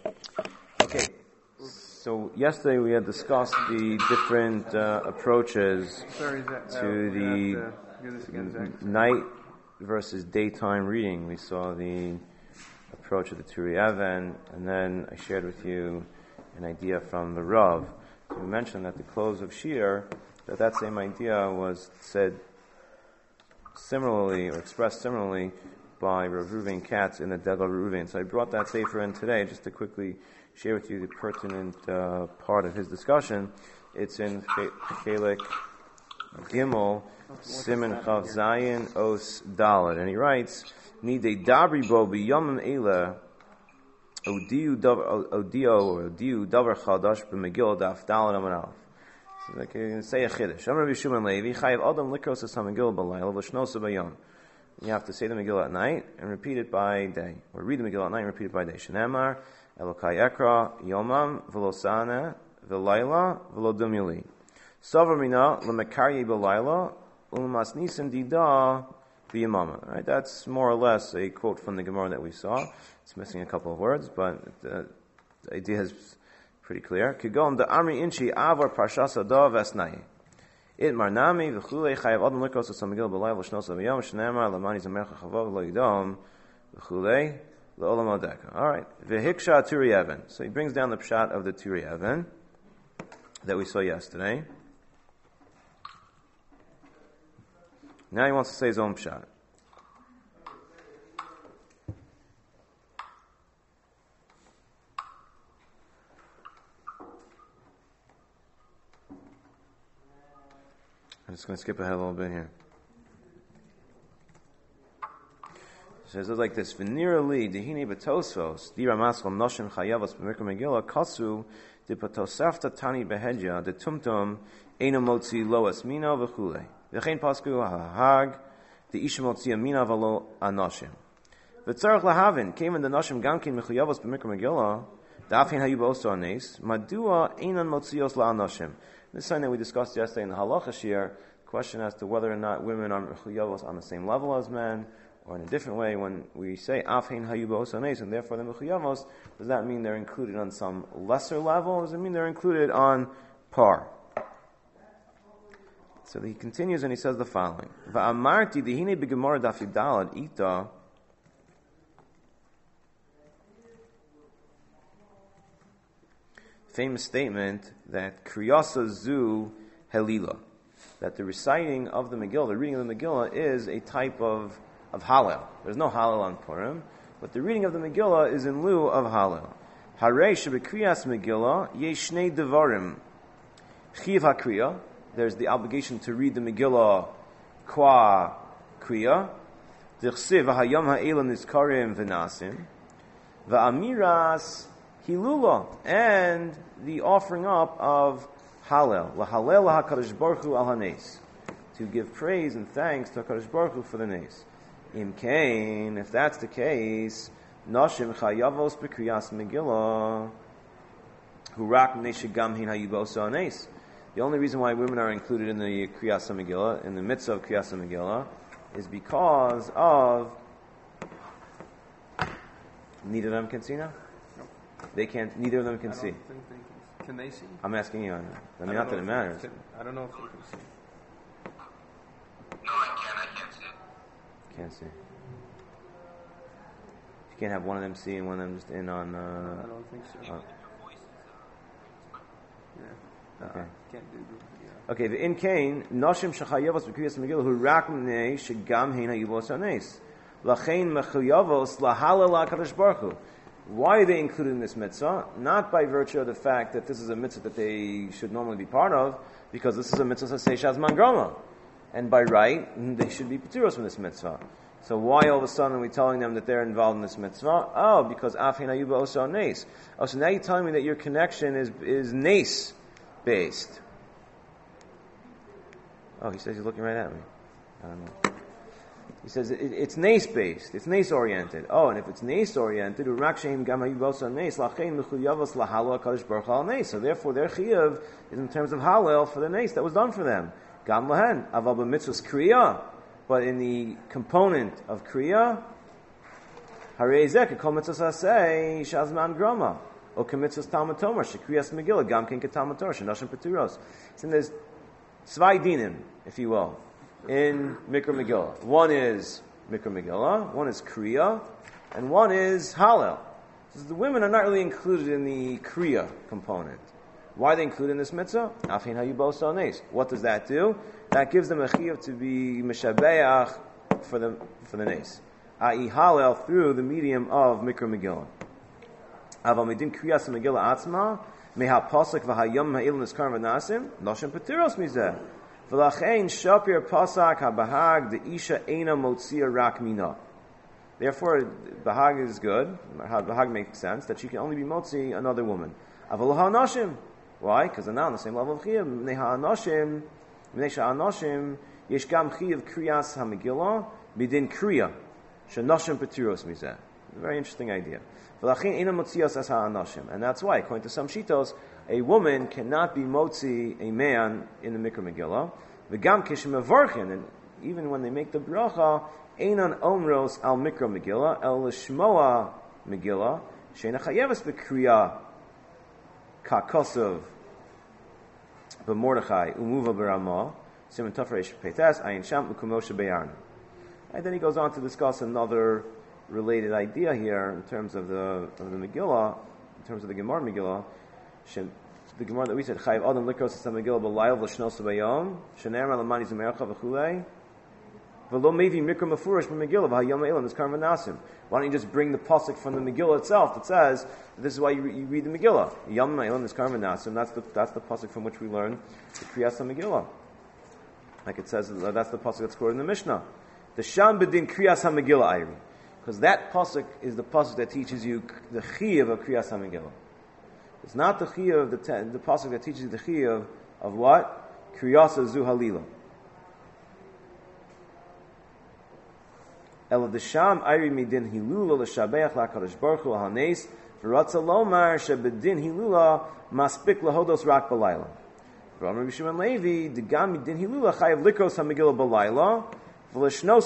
Okay, so yesterday we had discussed the different approaches to the night versus daytime reading. We saw the approach of the Turi Even, and then I shared with you an idea from the Rav. So we mentioned at the close of Shir that same idea was said similarly or expressed similarly by Rav Reuven Katz in the Degel Reuven. So I brought that sefer in today just to quickly share with you the pertinent part of his discussion. It's in Chelek Gimel Siman Chav Zayin Os Daled, and he writes, "Nidei dabri bo b'yomim eila odiu davar chadash b'megillah daf daled amud aleph." So like you say a chiddush. Amar Rabbi Shimon Levi chayav adam likros es hamegillah b'layla v'shnosa b'yom. You have to say the Megillah at night and repeat it by day, or read the Megillah at night and repeat it by day. Shenemar Elokai Ekra Yomam V'lo Sana V'layla V'lo Dumuli. Savar Mina L'Mekarye B'layla U'Masnisim Dida V'Yamama. Right, that's more or less a quote from the Gemara that we saw. It's missing a couple of words, but the idea is pretty clear. Kigom the Amri Inchi Avar Parshasa Da Vesnaye. It marnami v'chulei chayav adam likros es hamegillah b'layla v'shnosa b'yom shneimar lamani zamercha chavav lo yidom v'chulei le'olam adeka. All right, v'hiksha Turi Even. So he brings down the pshat of the Turi Even that we saw yesterday. Now he wants to say his own pshat. I'm just going to skip ahead a little bit here. So it says like this: "V'nira li dehine betosfos dira maschal noshim chayavos b'mikra megillah kasu dipatosafta tani behedja de tumtum ena motzi loas mina v'chulei v'chein pasku hahag de isha motzi mina v'lo anoshim v'tzarich lahavin came in the noshim gamkin mechuyavos b'mikra megillah da'afin hayu b'oso anes madua enan motzios la anoshim." This is something that we discussed yesterday in the Halacha Shir, question as to whether or not women are mechuyavos on the same level as men, or in a different way. When we say afhein hayu b'os hanes, and therefore they're mechuyavos, does that mean they're included on some lesser level, or does it mean they're included on par? So he continues and he says the following: Va'amarti dihine b'gemara daf yudalad ita. Famous statement that Kriyasa Zu Helila, that the reciting of the Megillah, the reading of the Megillah, is a type of Hallel. There's no Hallel on Purim, but the reading of the Megillah is in lieu of Hallel. Harei shebekriyas Megillah yeshnei devarim. Chiv hakriya, there's the obligation to read the Megillah qua kriya. Dichsiv v'hayom ha'elam nizkarim v'nasim. V'amiras Hilula, and the offering up of Hallel, lahalel lahakadosh baruch hu al hanes, to give praise and thanks to Hakadosh Baruch Hu for the nes. Im kain, if that's the case, nashim chayavos b'kriyas megillah, hurak neshigam hin hayubos hanes. The only reason why women are included in the kriyas megillah, in the mitzvah of kriyas megillah, is because of neither of them can see now. They can't. Neither of them can see. Can they see? I'm asking you on that. I mean, not that it matters. I don't know if they can see. No, I can't see. Can't see. You can't have one of them see and one of them just in on. I don't think so. Yeah. Okay. Can't do that. Yeah. Okay. The in Cain Noshim Shachayavos B'Kriyas Megillah Hu Rak Mnei Shegam Heina Yivos Hanes Lachein Mechuyavos Lahalal HaKadosh Baruch Hu. Why are they included in this mitzvah? Not by virtue of the fact that this is a mitzvah that they should normally be part of, because this is a mitzvah Seshaz Mangroma. And by right, they should be Paturos from this mitzvah. So why all of a sudden are we telling them that they're involved in this mitzvah? Oh, because Afin Ayuba also Nes. Oh, so now you're telling me that your connection is Nes based. Oh, he says he's looking right at me. I don't know. He says it's nace based, it's nace oriented. Oh, and if it's nace oriented, so therefore their chiyuv is in terms of halal for the nace that was done for them. Gam lahen aval b'mitzvahs kriya, but in the component of kriya, Harei zeh kol mitzvos aseh shazman groma. O kemitzvos Talmud Tomer shekriyas Megillah gam ken ketalmud Torah shenashim peturos. So there's zwei dinim, if you will, in Mikra Megillah. One is Mikra Megillah, one is Kriya, and one is Hallel. So the women are not really included in the Kriya component. Why are they included in this mitzvah? Afin hayubos alnes. What does that do? That gives them a chiyuv to be mishabeach for the nes, i.e. Hallel through the medium of Mikra Megillah. Aval medin kriyas Megillah atzma meha pasuk v'hayom ha'il niskar v'nasim noshem petiros mizeh v'lachein shapir pasak habahag the isha eina motzia rak mina. Therefore, bahag is good. Bahag makes sense that she can only be motzi another woman. Aval ha'anoshim. Why? Because they're not on the same level of chiyuv. Mnei ha'anoshim yesh gam chiyuv kriyas ha'Megillah bidin kriya shenoshim petiros mizeh. Very interesting idea. And that's why, according to some shitos, a woman cannot be motzi a man in the Mikra Megillah. V'gam kishim mevarchin, and even when they make the bracha, einan omros al Mikra Megillah el lishmoa Megillah sheina chayeves b'kriya kakosov b'mordechai umuva b'ramah siman tafresh peites ayin sham ukumoshe beyarna. And then he goes on to discuss another related idea here in terms of the Megillah, in terms of the Gemara Megillah. The Gemara that we said, Chayiv Adam Likros Esam Megillah B'Layil V'Shnos V'Yom Shener Alamani Zemercha V'Chulei V'Lo Mevi Mikra Mefurish B'Megillah V'Hayom Elam Niskar V'Nasim. Why don't you just bring the pasuk from the Megillah itself that says this is why you read the Megillah? Yom Elam Niskar V'Nasim. That's the pasuk from which we learn the Kriyas HaMegillah. Like it says, that's the pasuk that's quoted in the Mishnah. The Sham B'Din Kriyas HaMegillah Ayri. Because that pasuk is the pasuk that teaches you the chiyuv of Kriyas HaMegillah. It's not the chiyuv, the pasuk that teaches you the chiyuv of what? Kriyas Zu Halila. El Desham Ayri Midin Hilula L'Shabeach LaKadosh Baruch Hu Hanes V'Ratza Lomar Shebedin Hilula Maspik Lahodos Rak B'Layla. From Rabbi Shimon Levi, the Gam Midin Hilula Chayav Likros HaMegillah B'Layla. So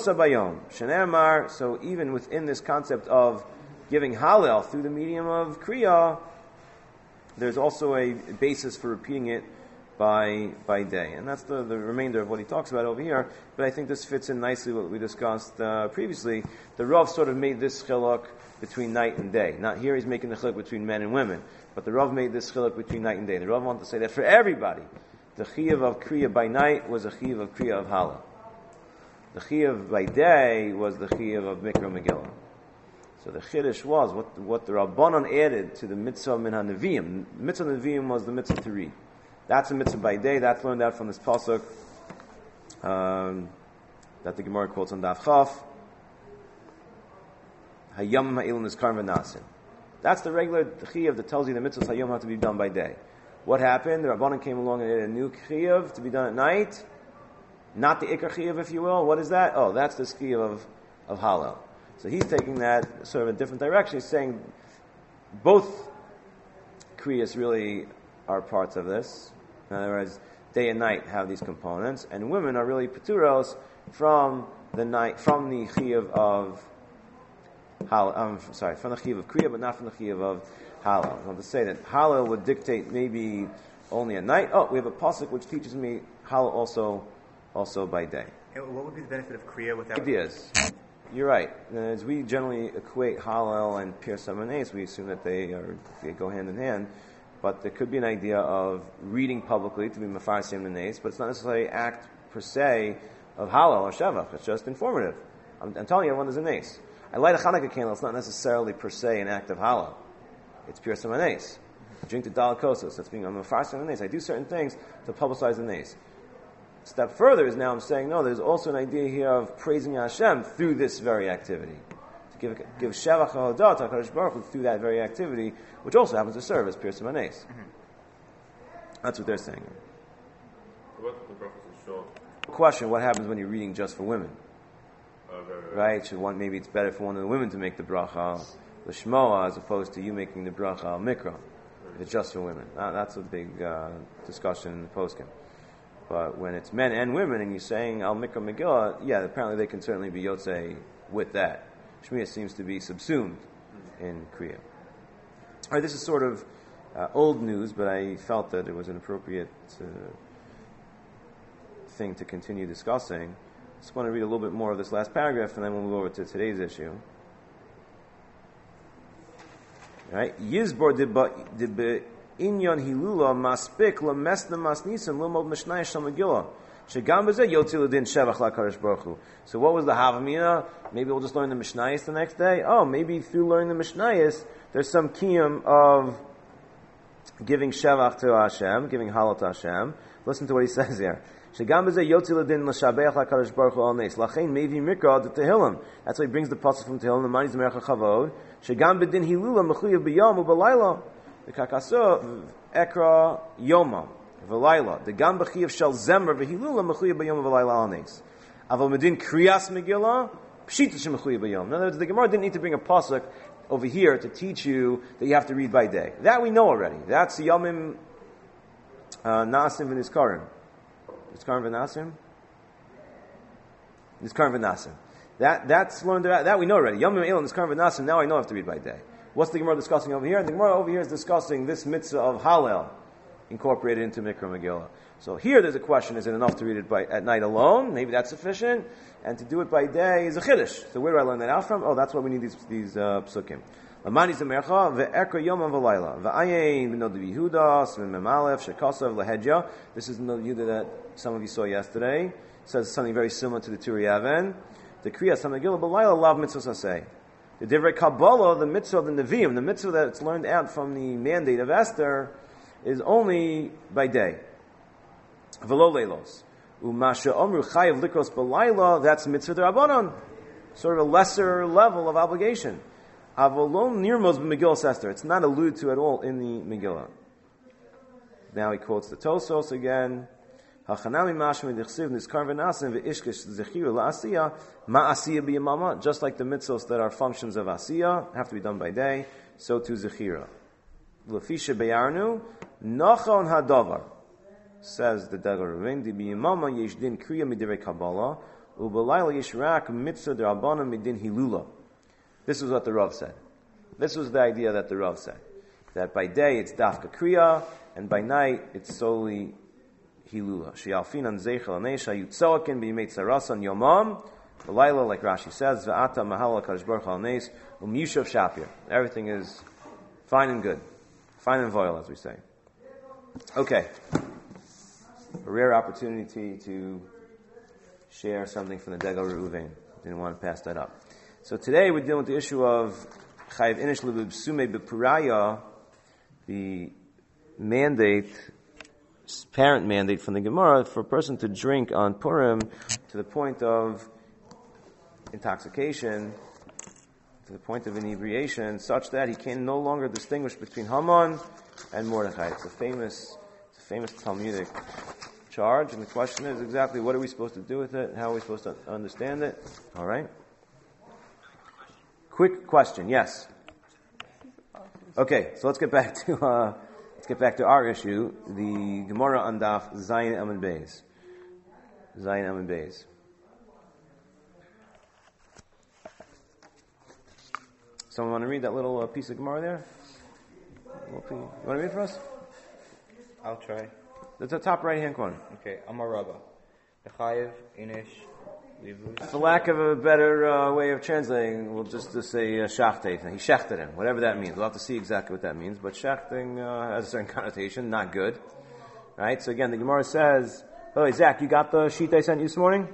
even within this concept of giving Hallel through the medium of Kriya, there's also a basis for repeating it by day. And that's the remainder of what he talks about over here. But I think this fits in nicely with what we discussed previously. The Rav sort of made this chiluk between night and day. Not here he's making the chiluk between men and women, but the Rav made this chiluk between night and day. The Rav wanted to say that for everybody, the chiyuv of Kriya by night was a chiyuv of Kriya of Hallel. The chiyuv by day was the chiyuv of Mikra Megillah. So the chiddush was what the Rabbanon added to the mitzvah min ha-neviim. The mitzvah neviim was the mitzvah to read. That's a mitzvah by day. That's learned out from this pasuk that the Gemara quotes on Daf Chaf. Hayom ha'il nizkar v'nasim. That's the regular chiyuv that tells you the mitzvahs hayom have to be done by day. What happened? The Rabbanon came along and added a new chiyuv to be done at night. Not the Ikar Chiyuv, if you will. What is that? Oh, that's the Chiyuv of Hallel. So he's taking that sort of a different direction. He's saying both Kriyas really are parts of this. In other words, day and night have these components, and women are really Peturos from the Chiyuv of Hallel. From the Chiyuv of Kriya, but not from the Chiyuv of Hallel. I want to say that Hallel would dictate maybe only at night. Oh, we have a pasuk which teaches me Hallel also by day. And what would be the benefit of Kriya without... Ideas. You're right. As we generally equate Hallel and Pirsei Manes, we assume that they go hand in hand. But there could be an idea of reading publicly to be Mefarsim Manes, but it's not necessarily an act per se of Hallel or Shevach. It's just informative. I'm telling you, everyone there's a Nes. I light a Hanukkah candle. It's not necessarily per se an act of Hallel. It's Pirsei Manes. I drink the Daled Kosos. That's being a Mefarsim Manes. I do certain things to publicize the Nes. Step further is now I'm saying, no, there's also an idea here of praising Hashem through this very activity. To give Shevach HaHodah to HaKadosh Baruch Hu through that very activity, which also happens to serve as Pirsei Manes. That's what they're saying. What the prophet is short. Question, what happens when you're reading just for women? Right. Maybe it's better for one of the women to make the bracha l'shmoa as opposed to you making the bracha al-mikra. If it's just for women. That's a big discussion in the poskim. But when it's men and women and you're saying Al Mikra Megillah, yeah, apparently they can certainly be Yotzei with that. Shmiyah seems to be subsumed in Kriya. All right, this is sort of old news, but I felt that it was an appropriate thing to continue discussing. Just want to read a little bit more of this last paragraph, and then we'll move over to today's issue. Right? Yizbor de inyan hilula maspik lemesna masnisim lomod mishnayis shel Megillah. Shegam b'zeh yotzi l'din shevach la'kadosh baruch hu. So what was the Havamina? Maybe we'll just learn the Mishnayos the next day. Oh, maybe through learning the Mishnayos, there's some kiyum of giving shevach to Hashem, giving halal to Hashem. Listen to what he says here. Shegam b'zeh yotzi l'din l'shabeach la'kadosh baruch hu al nes. Lachein mevi mikra de Tehillim. That's why he brings the pasuk from Tehillim. The money is mercha chavod. Shegam b'din hilula mechuyev b'yom u'balayla. The kakaso ekra yoma v'layla. The gam b'chiyav shel zemer v'hilula mechuyev b'yom u'balayla al nes. Aval medin kriyas megillah pshita shemechuyev b'yom. In other words, the Gemara didn't need to bring a pasuk over here to teach you that you have to read by day. That we know already. That's yomim nasim v'nizkarim. Nizkarim v'nasim? Nizkarim v'nasim. That's learned about. That we know already. Yomim Elon Nizkarim v'nasim. Now I know I have to read by day. What's the Gemara discussing over here? The Gemara over here is discussing this mitzvah of Hallel incorporated into Mikra Megillah. So here there's a question, is it enough to read it at night alone? Maybe that's sufficient. And to do it by day is a chiddush. So where do I learn that out from? Oh, that's why we need these psukim. Lamani zemercha ve'ekra yomam v'layla ve'ayin v'nod v'yihudas v'memalef shekasav lehedya. This is the Yehuda that some of you saw yesterday. It says something very similar to the Turi Aven. The Kriyas HaMegillah b'layla lav mitzvahs aseh. The Divrei Kabbalah, the mitzvah of the Nevi'im, the mitzvah that's learned out from the mandate of Esther, is only by day. V'lo leilos. U'masha omru chayav likros b'layla, that's mitzvah d'Rabbanan. Sort of a lesser level of obligation. Avolon nirmos b'Megillah Esther. It's not alluded to at all in the Megillah. Now he quotes the Tosos again. Hachanami mashma dichsiv nizkar v'nasim v'ishkish zechira la'asiyah ma'asiyah b'yamama. Just like the mitzvos that are functions of asiyah have to be done by day, so too zechira. L'fisha beyarnu nachon hadavar, says the Dagar Ruvin. Di b'yamama yesh din kriya midirei kabbalah u'balayla yesh rak mitzvah d'rabbanan midin hilula. This is what the Rav said. This was the idea that the Rav said, that by day it's dafka kriya and by night it's solely hilula. She'alfinan zeichel anesha yutzoakin b'yimei tzarasan yomam v'layla, like Rashi says, v'ata mahal HaKadosh Baruch Hu al nes u'myushav shapir. Everything is fine and good. Fine and voil, as we say. Okay. A rare opportunity to share something from the Degel Reuven. Didn't want to pass that up. So today we're dealing with the issue of Chayiv Inish Lebib Sume B'Puraya, the mandate, parent mandate from the Gemara for a person to drink on Purim to the point of intoxication, to the point of inebriation, such that he can no longer distinguish between Haman and Mordechai. It's a famous Talmudic charge, and the question is exactly what are we supposed to do with it, how are we supposed to understand it? All right? Quick question, yes. Okay, so let's get back to our issue, the Gemara on Daf Zayin Amud Beis. Zayin Amud Beis. Someone want to read that little piece of Gemara there? You want to read it for us? I'll try. That's the top right-hand corner. Okay, Amar Rabba. Chayiv Inish Livus. For lack of a better way of translating, we'll just say shachtei. He shechted him, whatever that means. We'll have to see exactly what that means. But shechting has a certain connotation, not good. Right? So again, the Gemara says, oh, Zach, you got the sheet I sent you this morning?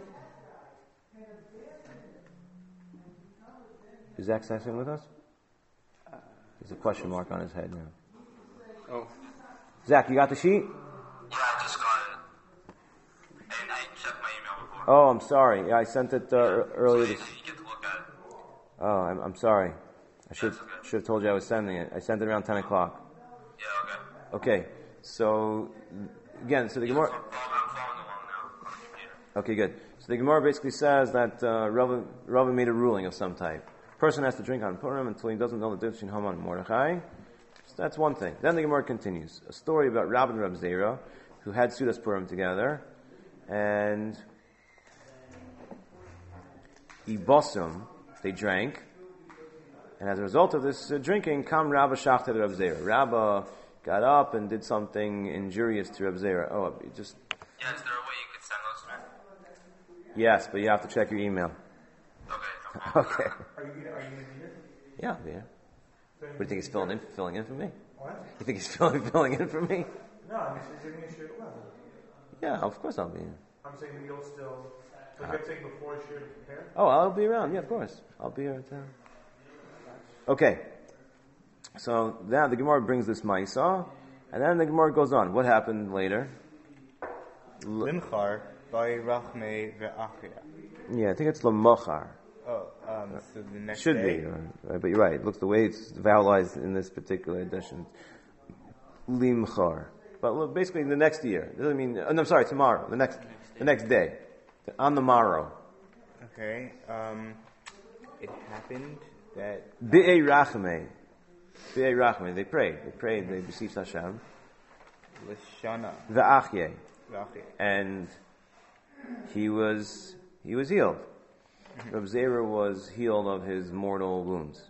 Is Zach sitting with us? There's a question mark on his head now. Oh. Zach, you got the sheet? Yeah, I just got it. And I checked my email before. Oh, I'm sorry. Yeah, I sent it earlier. So you get to look at it. Oh, I'm sorry. I should have told you I was sending it. I sent it around 10 o'clock. Yeah, okay. Okay, so again, so the Gemara. I'm following along now on the computer. Okay, good. So the Gemara basically says that Rava made a ruling of some type. Person has to drink on Purim until he doesn't know the difference between Haman and Mordechai. So that's one thing. Then the Gemara continues. A story about Rab and Rab Zera, who had Sudas Purim together, and Ibosum, they drank, And as a result of this drinking, Kam Rabba Shachted Rav Zera. Rabba got up and did something injurious to Rav Zera. Oh, just... Yeah, is there a way you could send those to me? Yes, but you have to check your email. Okay, no problem. Okay. Are you gonna be here? Yeah, yeah. What do you think he's filling in for me? What? You think he's filling in for me? No, I mean, is it gonna be straight level? Yeah, of course I'll be in. I'm saying that you'll still. So good thing before share to prepare. Oh, I'll be around. Yeah, of course. I'll be here at town. Okay. So now the Gemara brings this Maisa, and then the Gemara goes on. What happened later? Limchar by Rachme ve'achia. Yeah, I think it's Lamachar. Oh, so the next Should day. be, right, but you're right. It looks the way it's vowelized in this particular edition. Limchar. But look, basically the next year. It doesn't mean, no, I'm sorry, tomorrow. The next day. On the morrow. Okay. It happened that Bi'ei Rachme. Bi'ei Rachme. They prayed, they beseeched Hashem. Lashana V'achye. ve'achia. And he was healed. Reb Zera was healed of his mortal wounds.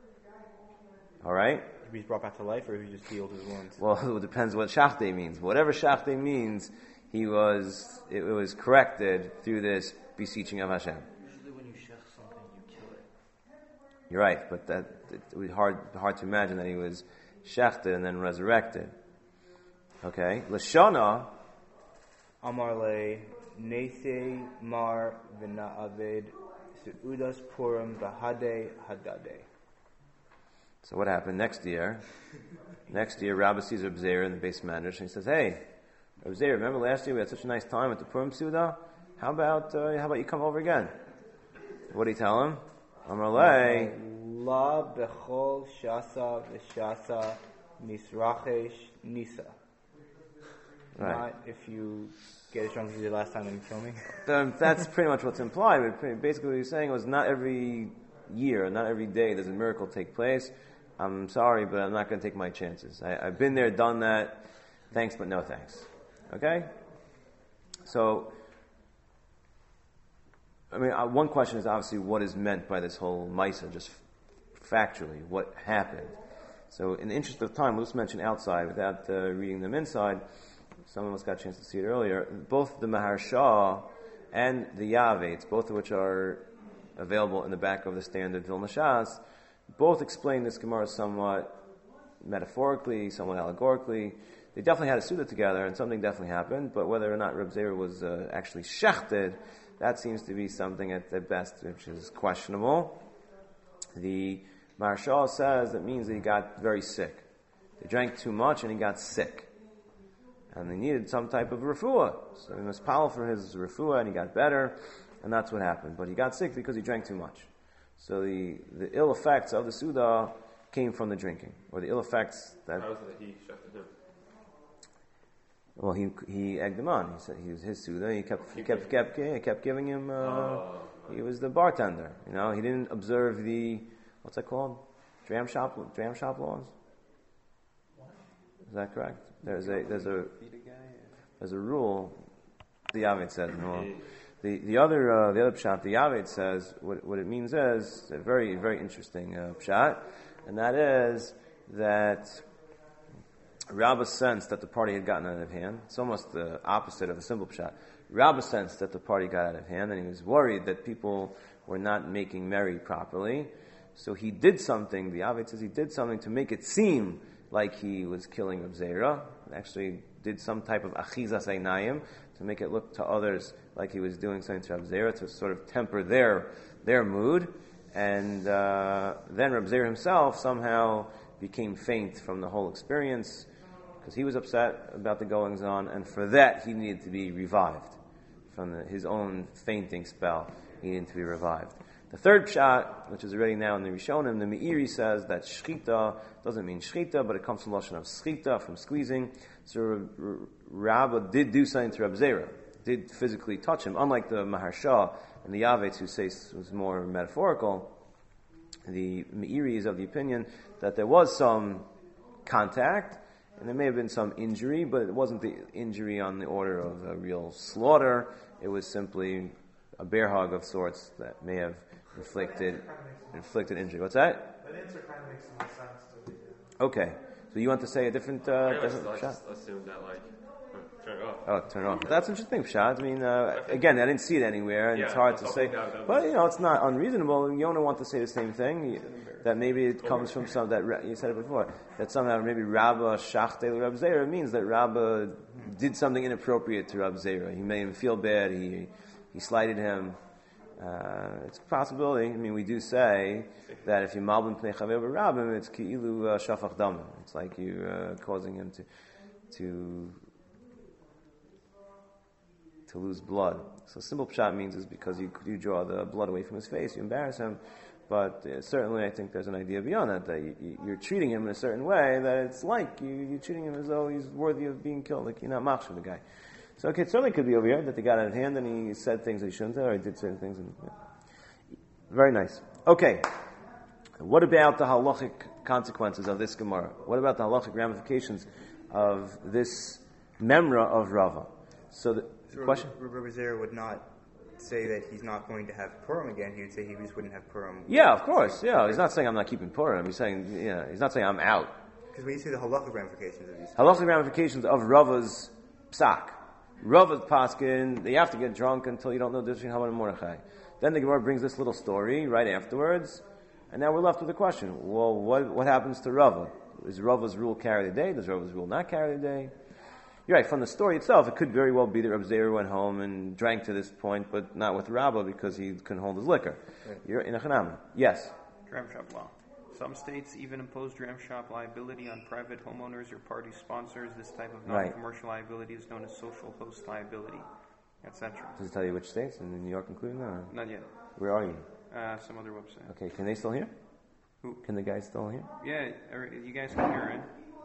Alright? He was brought back to life, or he just healed his wounds. Well, it depends what shachtei means. Whatever shachtei means, it was corrected through this beseeching of Hashem. Usually when you shech something, you kill it. You're right, but it was hard to imagine that he was shechted and then resurrected. Okay? Lashana, Amar le Neithe Mar v'na'aved Seudas Purim v'hadeh hadadeh. so what happened next year? Next year, Rabbi sees Reb Zera in the base medrash, and he says, "Hey, Reb Zera, remember last year we had such a nice time at the Purim Suda? How about you come over again?" What did he tell him? Amar le, La bechol shasa v'shasa nisrachesh nisa. right. Not if you get as drunk as you did last time and kill me. That's pretty much what's implied. But basically, what he's saying was, not every year, not every day does a miracle take place. I'm sorry, but I'm not going to take my chances. I've been there, done that. Thanks, but no thanks. Okay? So, I mean, one question is obviously what is meant by this whole Maisa, just factually, what happened. So, in the interest of time, we'll just mention outside without reading them inside. Some of us got a chance to see it earlier. Both the Maharsha and the Yavetz, both of which are available in the back of the standard Vilna Shas, both explain this Gemara somewhat metaphorically, somewhat allegorically. They definitely had a Suda together, and something definitely happened, but whether or not Reb Zera was actually shechted, that seems to be something at the best which is questionable. The Maharsha says it means that he got very sick. He drank too much and he got sick. And he needed some type of refuah. So he was powerful for his refuah and he got better, and that's what happened. But he got sick because he drank too much. So the ill effects of the Suda came from the drinking, or the ill effects that... How is it that he shafted him? Well, he egged him on. He said he was his Suda. He kept giving him... He was the bartender. You know, he didn't observe the... What's that called? Dram shop laws? Is that correct? There's a rule. The Yavet says no. The other pshat, the Yavet says what it means is a very very interesting pshat, and that is that Rabbah sensed that the party had gotten out of hand. It's almost the opposite of a simple pshat. Rabbah sensed that the party got out of hand, and he was worried that people were not making merry properly. So he did something. The Yavet says he did something to make it seem like he was killing Reb Zera. Actually did some type of achizas einayim to make it look to others like he was doing something to Reb Zera, to sort of temper their mood. And then Reb Zera himself somehow became faint from the whole experience because he was upset about the goings on, and for that he needed to be revived from his own fainting spell. He needed to be revived. The third pshat, which is already now in the Rishonim, the Meiri says that shchita doesn't mean shchita, but it comes from the lashon of shchita, from squeezing. So Rabbah did do something to Reb Zera, did physically touch him, unlike the Maharsha and the Yavetz, who say it was more metaphorical. The Meiri is of the opinion that there was some contact, and there may have been some injury, but it wasn't the injury on the order of a real slaughter. It was simply a bear hug of sorts that may have inflicted injury. What's that? An answer kind of makes more sense to me. Yeah. Okay. So you want to say a different I different just shot? assumed that, like, turn it off. Oh, turn it off. That's an interesting shot. I mean, again, I didn't see it anywhere, and it's Yeah, hard to that's say. all- that But was- it's not unreasonable. You don't want to say the same thing. That maybe it comes from some that you said it before. That somehow maybe Rabba Shachte Rab Zera means that Rabba did something inappropriate to Rab Zera. He made him feel bad. He slighted him. It's a possibility. I mean, we do say that if you malbim pnei chaver b'rabim, it's ki'ilu shafach dam. It's like you causing him to lose blood. So simple pshat means is because you draw the blood away from his face, you embarrass him. But certainly I think there's an idea beyond that you're treating him in a certain way that it's like you're treating him as though he's worthy of being killed, like you're not machshir the guy. So okay, it certainly could be over here that they got out of hand and he said things that he shouldn't have, or he did certain things. Very nice. Okay, what about the halachic consequences of this Gemara? What about the halachic ramifications of this memra of Rava? So the question? Rabbi Zera would not say that he's not going to have Purim again. He would say he just wouldn't have Purim. Yeah, of course. Yeah, he's not saying I'm not keeping Purim. He's saying, he's not saying I'm out. Because when you see the halachic ramifications of these, Halachic ramifications of Rava's psak. Rava's paskin, you have to get drunk until you don't know the difference between Haman and Mordechai. Then the Gemara brings this little story right afterwards, and now we're left with the question: well, what happens to Rava? Is Rava's rule carry the day? Does Rava's rule not carry the day? You're right. From the story itself, it could very well be that Reb Zera went home and drank to this point, but not with Rabba because he couldn't hold his liquor. Right. You're in a chanam. Yes. Dram shop law. Some states even impose dram shop liability on private homeowners or party sponsors. This type of Right. non-commercial liability is known as social host liability, etc. Does it tell you which states? In New York including that? Or Not yet. where are you? Some other website. Okay, can they still hear? Who? Can the guys still hear? Yeah, you guys can hear it.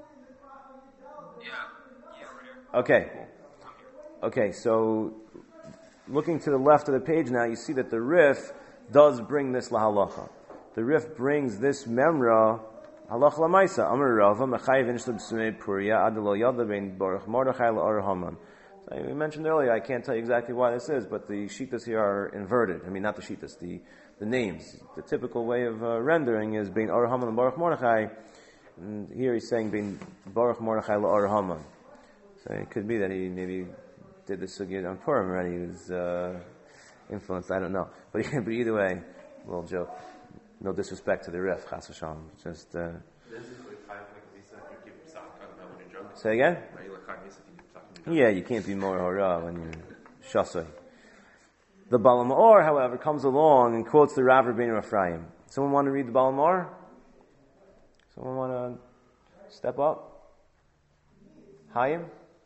Yeah, we're here. Okay. Okay, so looking to the left of the page now, you see that the Rif does bring this lahalacha. The Rif brings this memra halacha lamaisa. Amar Rava mechayev inshlo b'sumei puria adelo yada bein baruch Mordechai la'or Haman. So we mentioned earlier, I can't tell you exactly why this is, but the shitas here are inverted. I mean, not the shitas, the names. The typical way of rendering is bein or Haman and baruch Mordechai. And here he's saying bein baruch Mordechai la'or Haman. So it could be that he maybe did the sugya on Purim already. He was influenced. I don't know, but either way, little joke. No disrespect to the Rif, Chas v'shalom. Just This is like five Misa, you keep psak when you're drunk. say again. Right, like five Misa, you keep psak when you're drunk. Yeah, you can't be more hora when you're shasoi. The Baal Ma'or, however, comes along and quotes the Rav Rabbeinu Ephraim. Someone want to read the Baal Ma'or? Someone want to step up? Hayim?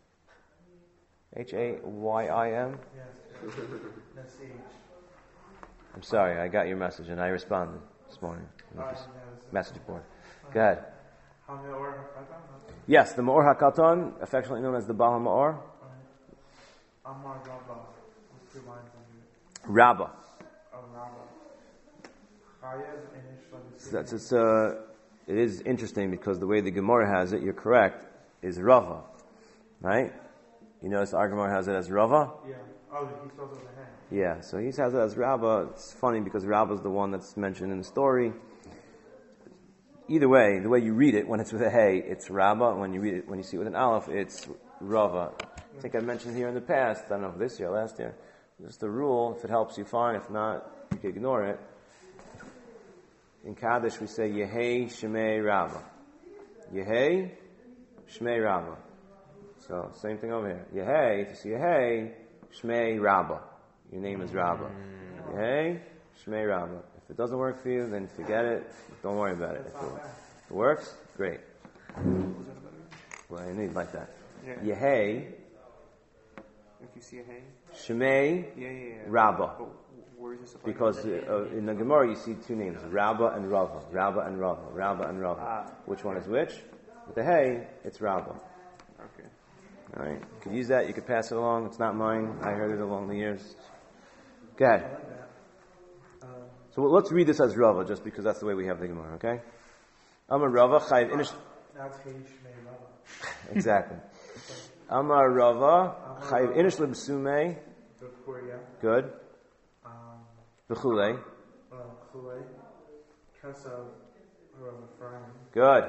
Hayim? Yes. That's the H. I'm sorry, I got your message and I responded this morning. Message board. Go ahead. Hameor Hakatan. Yes, the Ma'or HaKatan, affectionately known as the Baal Ma'or. Amar Rabba. With 2 lines under it. Rabbah. Oh, Rabba. Chayev Inish So it is interesting because the way the Gemara has it, you're correct, is Rava. Right? You notice our Gemara has it as Rava? Yeah. Oh, he spells it with a hand. Yeah, so he has it as Rabbah. It's funny because Rabbah is the one that's mentioned in the story. Either way, the way you read it, when it's with a hey, it's Rabbah. When you see it with an aleph, it's Rava. I think I mentioned here in the past, I don't know if this year or last year, just a rule, if it helps you, fine. If not, you can ignore it. In Kaddish, we say Yehei Shemei Rabbah. Yehei Shmei Rabbah. So, same thing over here. Yehei, if you see Yehei, Shmei Rabbah. Your name is Rabbah. Yehei Shmei Rabbah. If it doesn't work for you, then forget it. Don't worry about it. If it works, great. Well, I need like that. Yeah. Yehei If you see a hay. Shmei Yeah. Rabbah. But where is this applied? Because in the Gemara you see 2 names, Rabbah and Rava. Rabbah and Rava. Rabbah and Rava. Which one is which? With the hey, it's Rabbah. Okay. Alright. You could use that, you could pass it along. It's not mine. I heard it along the years. Go ahead. I like that. So let's read this as Rava, just because that's the way we have the Gemara, okay? Amar Rava, Chayiv Inish... Now it's Hey Shmei Rabba. Exactly. Amar Rava, Chayiv Inish Lebsume. The Puria. Good. V'chulei. Chulei. Kesav Rav Ephraim. Good.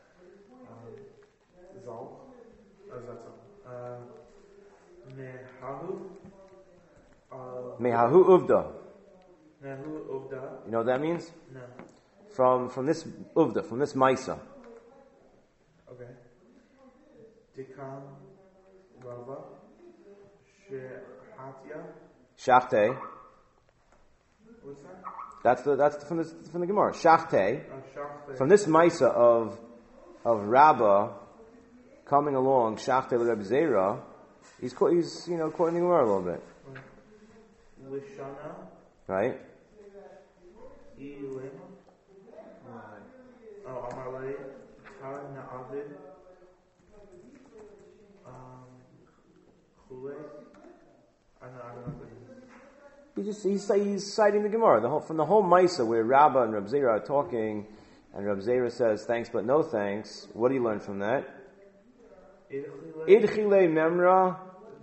Zal. Oh, is that Zal? Nehahu. Mehahu uvda. Nehu Uvda. You know what that means? No. From this uvda, from this maisa. Okay. Dikan Rava. Shehatya. Shachte. What's that? That's from the Gemara. Shachte. Shachte. From this maisa of Rabbah coming along, Shachte Reb Zera, he's quoting the Gemara a little bit, Lishana. right? Elim. Amalei. Kar Na'avid. Chule. I don't know what that means. He's citing the Gemara from the whole Maisa where Rabbah and Reb Zera are talking, and Reb Zera says thanks but no thanks. What do you learn from that? Idchile memra.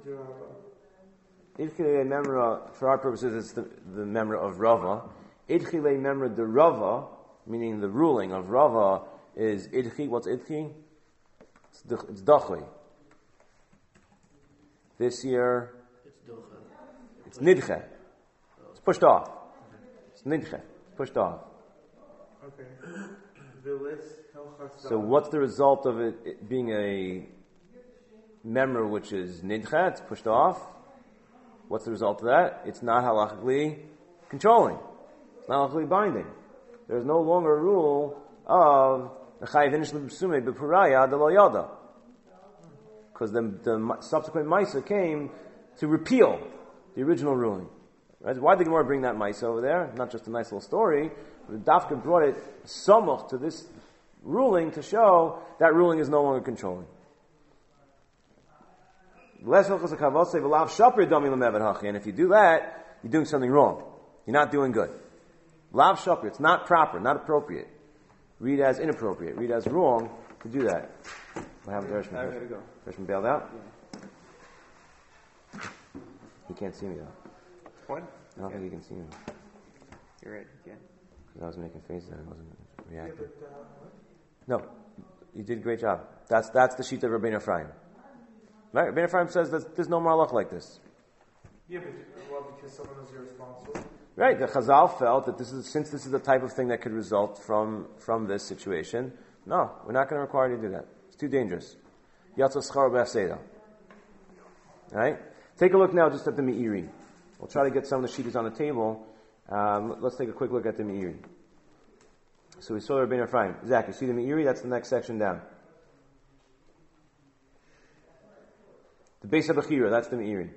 Idchile memra. For our purposes, it's the memra of Rava. Idchile memra de Rava, meaning the ruling of Rava, is idchi. What's idchi? It's dachli. This year, It's docha. it's nidche. It's pushed off. It's nidche. It's pushed off. Okay. Vilis Hilchas. So what's the result of it being a memra which is nidche? It's pushed off. What's the result of that? It's not halachically controlling. It's not halachically binding. There's no longer a rule of because the subsequent Maisa came to repeal the original ruling. Right? Why did the Gemara bring that Maisa over there? Not just a nice little story, but the Dafka brought it samuch to this ruling to show that ruling is no longer controlling. And if you do that, you're doing something wrong. You're not doing good. Lav shapir, it's not proper, not appropriate. Read as inappropriate. Read as wrong to do that. What happened to Hirschman? I gotta go. Hirschman bailed out? Yeah. He can't see me though. What? I don't think he can see me. You're right, again. Because I was making faces and I wasn't Yeah, reacting. but No, you did a great job. That's the sheet of Rabbeinu Ephraim. Right? Rabbeinu Ephraim says that there's no malach like this. yeah, but because someone is irresponsible. Right? The Chazal felt that since this is the type of thing that could result from this situation, no, we're not going to require you to do that. It's too dangerous. Yatzah schar b'afseda. Right? Take a look now just at the Meiri. We'll try to get some of the sheeters on the table. Let's take a quick look at the Meiri. So we saw Rabbeinu Ephraim. Zach, you see the Meiri? That's the next section down. The base of Bechira, that's the Meiri.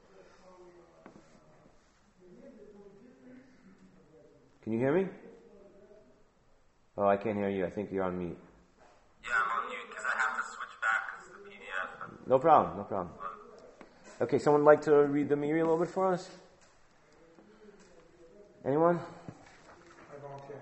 Can you hear me? Oh, I can't hear you. I think you're on mute. Yeah, I'm on mute because I have to switch back because the PDF. No problem. Okay, someone like to read the Meiri a little bit for us? Anyone? I volunteer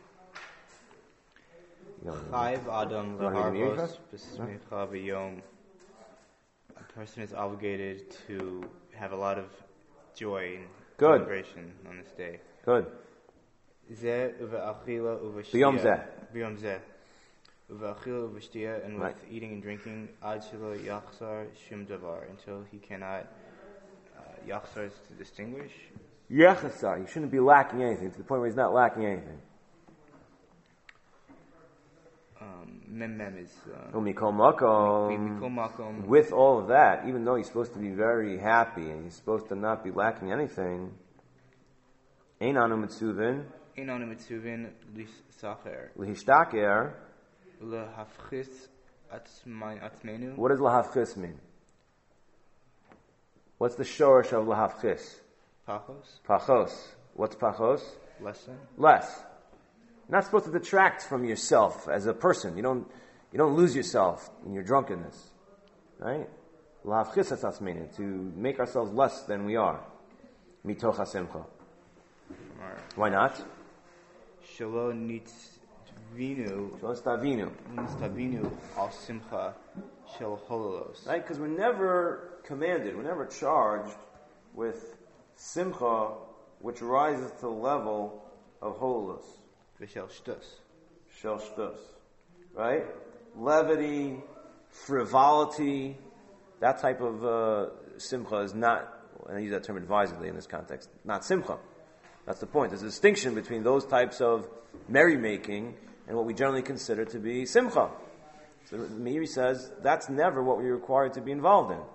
Heshen. Chayv Adam You wanna read the Meiri Leharvos first? B'Smicha B'Yom. A person is obligated to have a lot of joy and Good. celebration on this day. Good. Zeh uve'achila uveshtia. B'yom zeh. B'yom zeh. Uve'achila uveshtia, and with Right. eating and drinking, ad shelo yachzar shum davar, until he cannot, yachzar is to distinguish. Yechasar. You shouldn't be lacking anything to the point where he's not lacking anything. Mem is, Umikol makom. mikol makom. With all of that, even though he's supposed to be very happy and he's supposed to not be lacking anything, Ein anu mitzuvin Ein anu mitzuvin lisacher. lihishtaker. Lehafchis atzmenu. What does lahafchis mean? What's the shorish of lahafchis? Pachos. Pachos. What's pachos? Lesson. Less. You're not supposed to detract from yourself as a person. You don't lose yourself in your drunkenness. Right? Lahafchis atzmenu, to make ourselves less than we are. Mitoch hasimcha. Why not? Shalo nitzvinu. Shostavinu. Al simcha shel hololos. Right? Because we're never commanded, we're never charged with simcha, which rises to the level of holos. V'shel shtus. shel shtus, right? Levity, frivolity, that type of simcha is not, and I use that term advisedly in this context, not simcha. That's the point. There's a distinction between those types of merrymaking and what we generally consider to be simcha. So the Meiri says that's never what we're required to be involved in.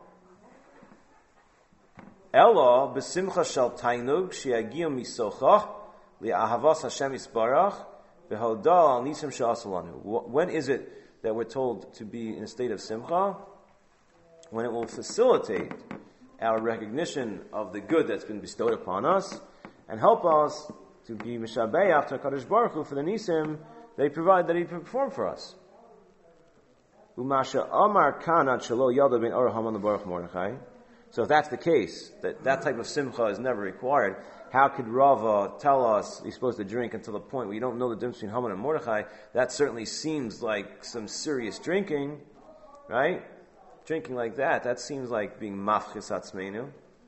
Ella b'simcha shel tainug sheyagiu misocha li'ahavas Hashem yisbarach v'hodal al nisim she'asalanu. When is it that we're told to be in a state of simcha? When it will facilitate our recognition of the good that's been bestowed upon us and help us to be mishabeach to HaKadosh Baruch Hu for the nisim that He performed for us. Umasha Amar Kanat Shelo Yada Ben Or Haman Baruch Mordechai. So if that's the case, that type of simcha is never required, how could Rava tell us he's supposed to drink until the point where you don't know the difference between Haman and Mordechai? That certainly seems like some serious drinking, right? Drinking like that seems like being mafchis atzmeinu.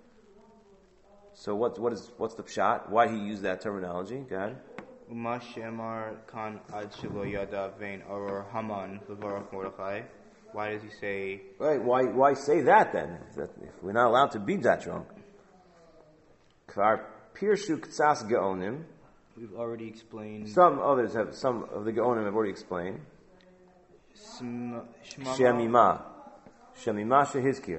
So what's the pshat? Why he used that terminology? Go ahead. Uma she'emar kan ad shelo yada vein or Haman levarach Mordechai. Why does he say? Right. Why say that then? If we're not allowed to be that drunk. Kvar pirshu ktsas geonim. We've already explained. Some of the geonim have already explained. Shemima shehizkir.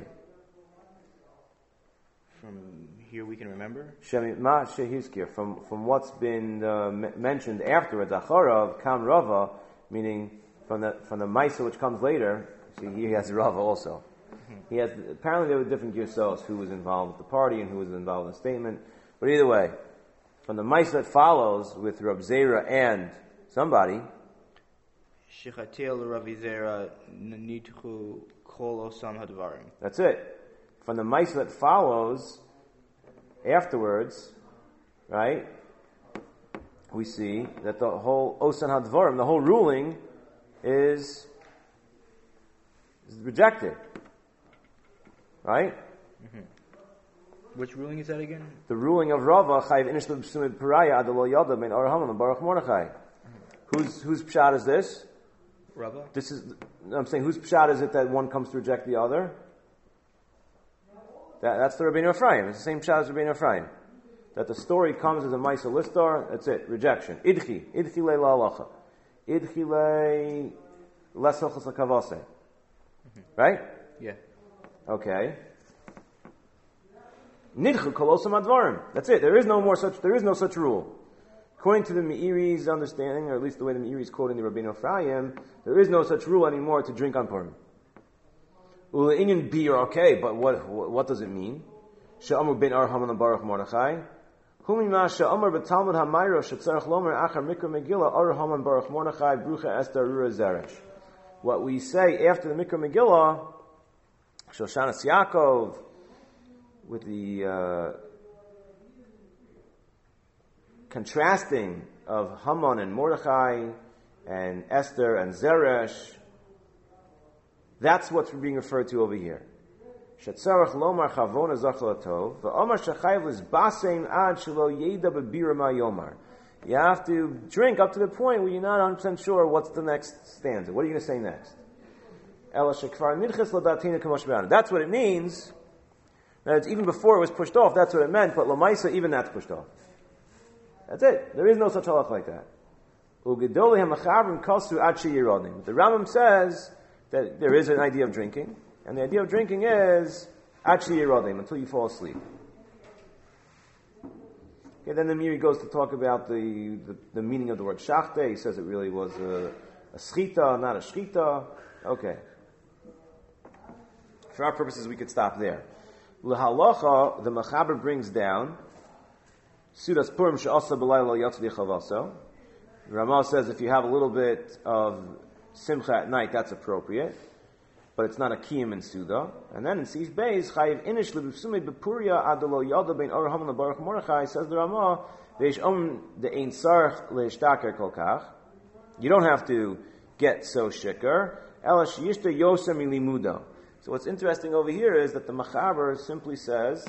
From here we can remember. Shemima shehizkir. From what's been mentioned afterwards. Acharav kam Rava, meaning from the Maisa which comes later. See, he has Rava also. He has, apparently there were different Gersos who was involved with the party and who was involved in the statement. But either way, from the Maisa that follows with Rab Zera and somebody, Shechatel Rav Zera nitchu kol osam hadvarim. That's it. From the Maisa that follows afterwards, right, we see that the whole Osan Hadvarim, the whole ruling is rejected. Right? Mm-hmm. Which ruling is that again? The ruling of Rava, Chayiv Inish L'B'Sumid Paraya Adelo Yada Ben Or Haman Baruch Mordechai. Whose pshat is this? Rava? I'm saying, whose pshat is it that one comes to reject the other? That's the Rabbeinu Ephraim. It's the same pshat as Rabbeinu Ephraim. That the story comes as a Maisa Listar, that's it, rejection. Idchi le la'alacha. Idchi le lesochas l'kavase. Right? Yeah. Okay. Nidchu kolosam advarim. That's it. There is no such rule. According to the Meiri's understanding, or at least the way the Meiri's quoting the Rabbeinu Ephraim, there is no such rule anymore to drink on Purim. Ule'inyan beer, okay, but what does it mean? She'amur ben Ar Haman Baruch Mordechai. Humima she'amur b'Talmud HaMairo she'tzarech lomer achar mikra Megillah Ar Haman Baruch Mordechai Brucha Esther Rura Zeresh. What we say after the Mikra Megillah, Shoshanas Yaakov, with the contrasting of Haman and Mordechai and Esther and Zeresh, that's what's being referred to over here. Shetzarach lomar chavona zachal tov, v'omar shachayv l'sbasein ad shelo yeda b'bira ma'yomar. You have to drink up to the point where you're not 100% sure what's the next stanza. What are you going to say next? That's what it means. Now, it's even before it was pushed off, that's what it meant, but Lamaisa, even that's pushed off. That's it. There is no such halach like that. The Rambam says that there is an idea of drinking, and the idea of drinking is until you fall asleep. Okay, then the Meiri goes to talk about the meaning of the word shachte. He says it really was a schita, not a shchita. Okay. For our purposes, we could stop there. L'halacha, the Mechaber brings down Sudas Purim she'asa b'layla yatzdi chavaso. Ramah says if you have a little bit of simcha at night, that's appropriate, but it's not a kiyum in Suda. And then in Seish Beis, Chayiv Inish L'B'Sumei B'Puria Adelo Yada Ben Or Haman L'Baruch Mordechai, says the Ramah, Veish the Ein Sarch Le'Shtaker Kolkach. You don't have to get so shikar. Ela Sheyishta Yosem Milimudo. So what's interesting over here is that the Mechaber simply says,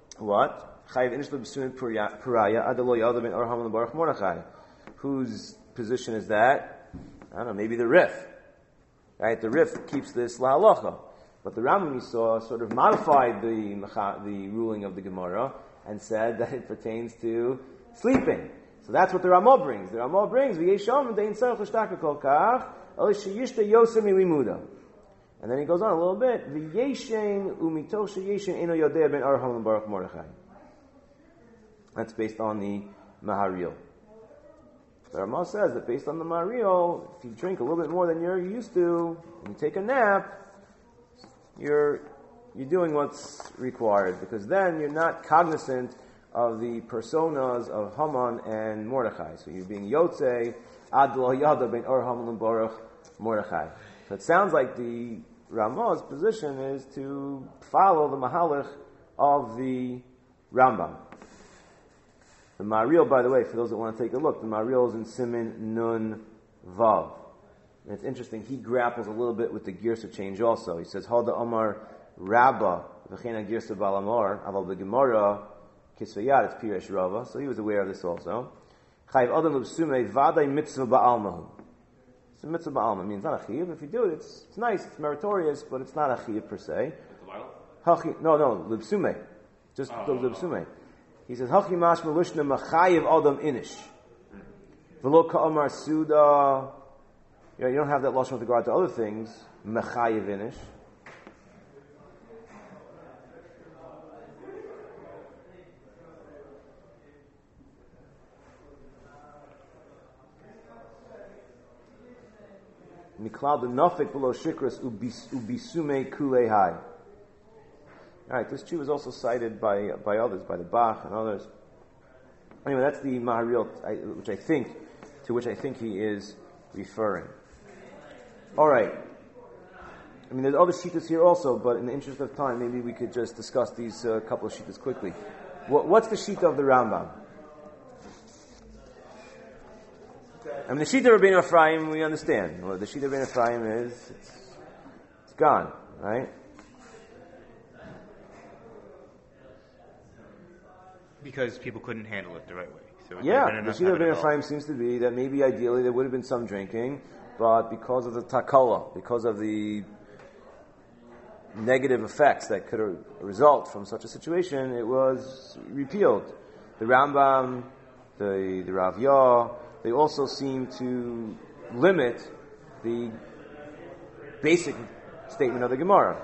what? Chayiv Inish L'B'Sumei Puraya Adelo Yada Ben Or Haman L'Baruch Mordechai, whose position is that, I don't know, maybe the Rif. Right? The Rif keeps this lahalacha. But the Rambam, you saw, sort of modified the ruling of the Gemara and said that it pertains to sleeping. So that's what the Ramah brings. The Ramah brings, V'yesham dein tzarech l'shtaka kol kach, el sheyishta yosem milimuda. And then he goes on a little bit, V'yeshen umitoch sheyeshen eno yodea ben arham l'baruch Mordechai. That's based on the Maharil. The Ramah says that based on the Maharil, if you drink a little bit more than you're used to, and you take a nap, you're doing what's required, because then you're not cognizant of the personas of Haman and Mordechai. So you're being Yotze, Ad lo yada ben or Haman l'baruch Mordechai. So it sounds like the Ramah's position is to follow the Mahalach of the Rambam. The Maharil, by the way, for those that want to take a look, the Maharil is in Siman Nun Vav. And it's interesting, he grapples a little bit with the Girsa change also. He says, Hada Omar Rabba, V'chena Girsa Balamor, Aval the Gemara, Kisvayat, it's Piresh Rava, so he was aware of this also. Chayv Adam L'Bsume, Vaday Mitzvah Ba'almahu. So Mitzvah Ba'alma means not a Chiv. If you do it, it's nice, it's meritorious, but it's not a Chiv per se. No, L'Bsume. Just L'Bsume. He says, Hachi Mash Melushna Machayev Adam Inish. V'lo Ka'amar Suda. You don't have that lashon with regard to other things. Mechayev Inish. Miklal the nafik below shikras ubisume kulehai. All right, this Jew is also cited by others, by the Bach and others. Anyway, that's the Maharil, to which I think he is referring. All right. I mean, there's other shittas here also, but in the interest of time, maybe we could just discuss these couple of shittas quickly. What's the shita of the Rambam? I mean, the shita of Rabbeinu Ephraim, we understand. Well, the shita of Rabbeinu Ephraim is, it's gone, right? Because people couldn't handle it the right way. So the shita of Rabbeinu Ephraim seems to be that maybe ideally there would have been some drinking, but because of the takala, because of the negative effects that could result from such a situation, it was repealed. The Rambam, the Rav Yah, they also seem to limit the basic statement of the Gemara.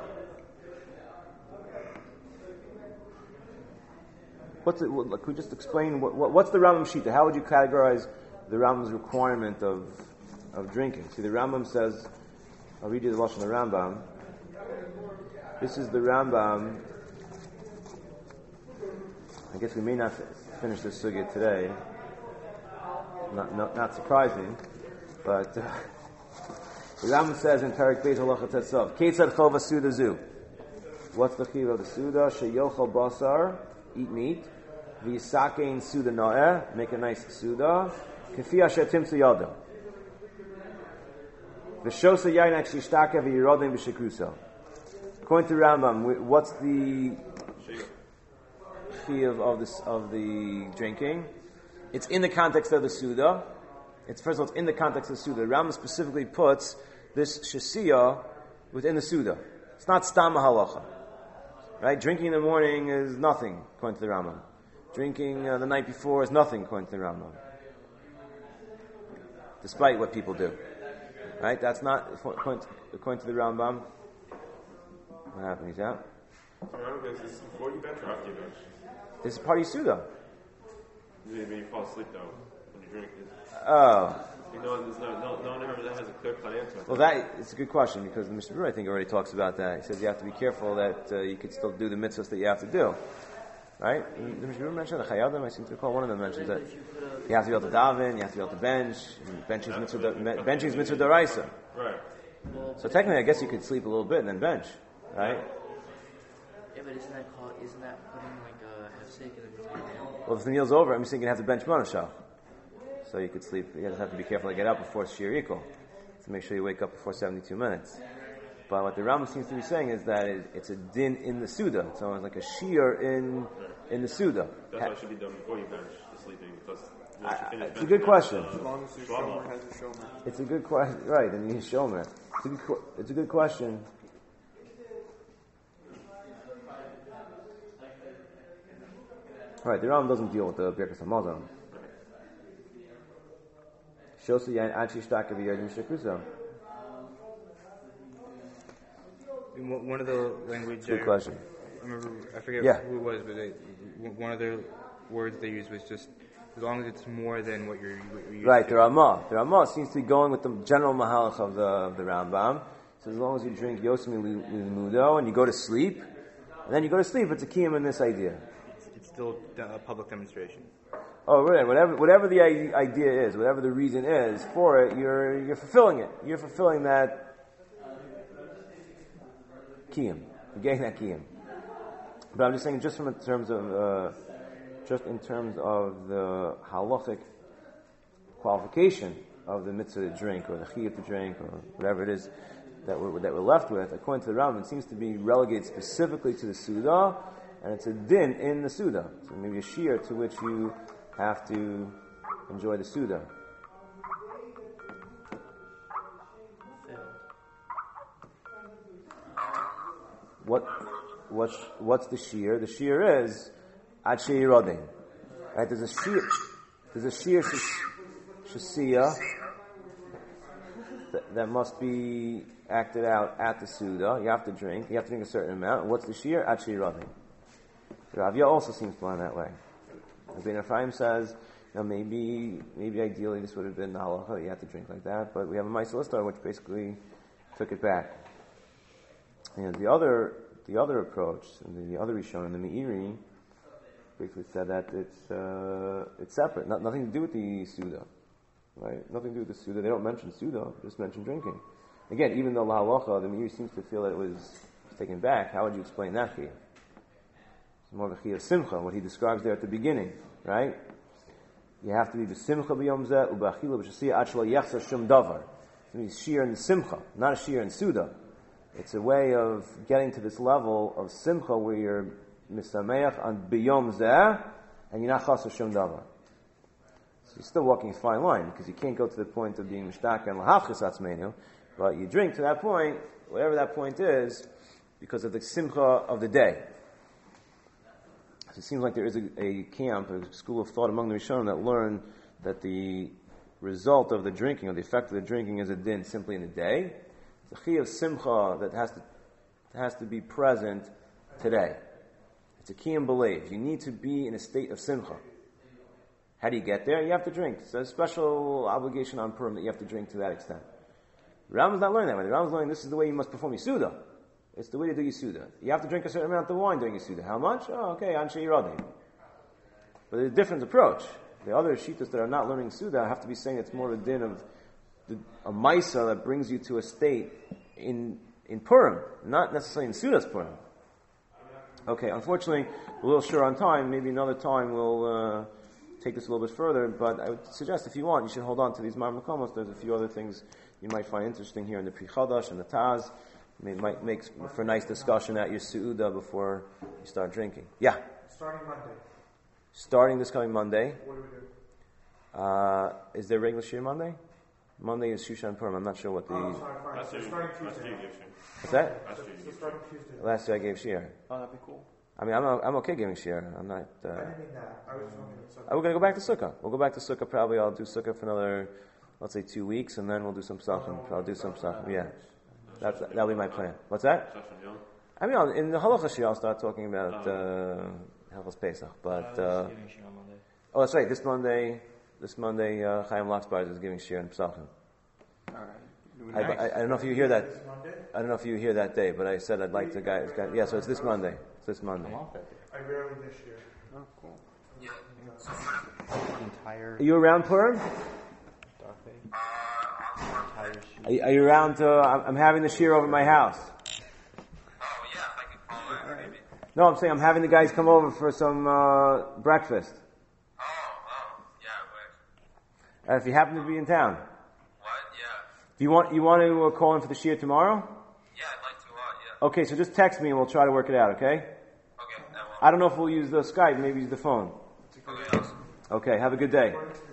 Could we just explain what's the Rambam Shita? How would you categorize the Rambam's requirement of drinking? See, the Rambam says, I'll read you the lashon of the Rambam. This is the Rambam. I guess we may not finish this sugya today. Not surprising, but the Rambam says in Perek Beis Halacha Tetzav, Ketzad Chova Suda Zu. What's the chiv of the Suda? Sheyochal Basar, eat meat. V'yisakein Suda No'eh, make a nice Suda. Kefi Asher Timtzu Yada. V'shosa Yain Akshishtaka V'yirodim V'shekruso. According to Rambam, what's the chiv of the drinking? It's in the context of the Suda. First of all, it's in the context of the Suda. The Rambam specifically puts this Shasiya within the Suda. It's not Stam Halacha. Right? Drinking in the morning is nothing, according to the Rambam. Drinking the night before is nothing, according to the Rambam. Despite what people do. Right? That's not, according to the Rambam. What happened? He's out? Is this before you bench or after you bench? This is part of Suda. When you fall asleep, though, when you drink. Oh. No one ever has a clear-cut answer. Well, it's a good question, because the Mishnah Berurah, I think, already talks about that. He says you have to be careful that you could still do the mitzvahs that you have to do. Right? The Mishnah Berurah mentioned the Chayadim, I seem to recall one of them mentions that you have to be able to daven, you have to be able to bench, benching is mitzvah d'oraisa. Right. So technically, I guess you could sleep a little bit and then bench. Right? Yeah, but isn't that putting like a hefsek in the room? Well, if the meal's over, I'm saying you have to bench Monashah. So you could sleep, you just have to be careful to get up before Shir Yikol, to make sure you wake up before 72 minutes. But what the Rambam seems to be saying is that it's a din in the Suda. It's almost like a Shir in the Suda. That's why it should be done before you bench, the sleeping. It's a good question. As long as the shomer has a shomer. It's a good question, right? And he's shomer. It's a good question. Right, the Ram doesn't deal with the Birkas Hamazon. Shosu yain achi shtaka v'yardim shekusa. One of the language. Good question. I forget Yeah. who it was, but one of the words they used was just as long as it's more than what you're used Right, to. the Ramah seems to be going with the general mahalach of the Rambam. So as long as you drink Yosim Limudo and you go to sleep, and then you go to sleep, it's a kiyum in this idea. It's still a public demonstration. Oh, right. Whatever the idea is, whatever the reason is for it, you're fulfilling it. You're fulfilling that kiyum. You're getting that kiyum. But I'm just saying, just in terms of the halachic qualification of the mitzvah to drink, or the chiyuv to drink, or whatever it is that we're left with, according to the Rambam, it seems to be relegated specifically to the Suda, and it's a din in the Suda. So maybe a shear to which you have to enjoy the Suda. What's the shear? The shear is ad she'irodin. Right? There's a shear shasiya that must be acted out at the Suda. You have to drink a certain amount. And what's the shear? Ad she'irodin. Ravya also seems to plan that way. Rabbeinu Ephraim says, maybe ideally this would have been the halacha. You have to drink like that, but we have a Ma'aseh Listar which basically took it back. And the other approach, and the other Rishon, the Meiri, basically said that it's separate, nothing to do with the Suda, right? Nothing to do with the Suda. They don't mention Suda, just mention drinking. Again, even though La Halacha, the Meiri seems to feel that it was taken back. How would you explain that chiyuv? It's more of a chiyuv of simcha, what he describes there at the beginning, right? You have to be b'simcha b'yom zeh u'b'achila b'shasiyah ad shelo yechsar shum davar. It means sheer in simcha, not a sheer in Suda. It's a way of getting to this level of simcha where you're misameach on b'yom zeh and you're not chasar shum davar. So you're still walking a fine line because you can't go to the point of being mishtaka and lahavchis atzmeinu, but you drink to that point, whatever that point is, because of the simcha of the day. So it seems like there is a camp, a school of thought among the Rishonim that learn that the result of the drinking, or the effect of the drinking, is a din simply in the day. It's a chiyuv of simcha that has to be present today. It's a kiyum belief. You need to be in a state of simcha. How do you get there? You have to drink. It's a special obligation on Purim that you have to drink to that extent. The Rambam's not learning that way. The Rambam's learning this is the way you must perform Yisuda. It's the way to do Yisuda. You have to drink a certain amount of wine during Yisuda. How much? Oh, okay, Anshe Yiradim. But there's a different approach. The other shittas that are not learning Suda have to be saying it's more of a din of a Maisa that brings you to a state in Purim, not necessarily in Suda's Purim. Okay, unfortunately, we're a little short on time. Maybe another time we'll take this a little bit further, but I would suggest if you want, you should hold on to these Mar Makomos. There's a few other things you might find interesting here in the Pri Chadash and the Taz. It might make for a nice discussion at your Su'uda before you start drinking. Yeah? Starting this coming Monday. What do we do? Is there regular Shir Monday? Monday is Shushan Purim. I'm not sure what the... Oh, sorry, fine. Last year, So starting last year Tuesday. you gave Shir. What's that? Last year you So gave starting Tuesday. Last year I gave Shir. Oh, that'd be cool. I mean, I'm okay giving Shir. I'm not... I didn't mean that. I was just wondering. We're going to go back to Sukkah. We'll go back to Sukkah probably. I'll do Sukkah for another, let's say 2 weeks, and then we'll do some Psachim. I'll do some Psachim, yeah. That'll be my plan. What's that? Shashon Yom. I mean, in the Halacha Shir, I'll start talking about Hilchos Pesach. But, oh, that's right. This Monday, Chaim Laxbar is giving Shir and Psachim. Alright. I don't know if you hear that. This Monday? I don't know if you hear that day, but I said I'd like to guys. Yeah, so it's this Monday. It's this Monday. I rarely miss year. Oh, cool. Yeah. Entire Are you around Purim? Are you around? I'm having the Shir over at my house. Oh, yeah, if I can follow it, maybe. No, I'm saying I'm having the guys come over for some breakfast. Oh, yeah, If you happen to be in town, what? Yeah. do you want to call in for the Shir tomorrow? Yeah, I'd like to, yeah. Okay, so just text me and we'll try to work it out. Okay? Okay, that will. I don't know if we'll use the Skype, maybe use the phone. Okay, awesome. Okay, have a good day.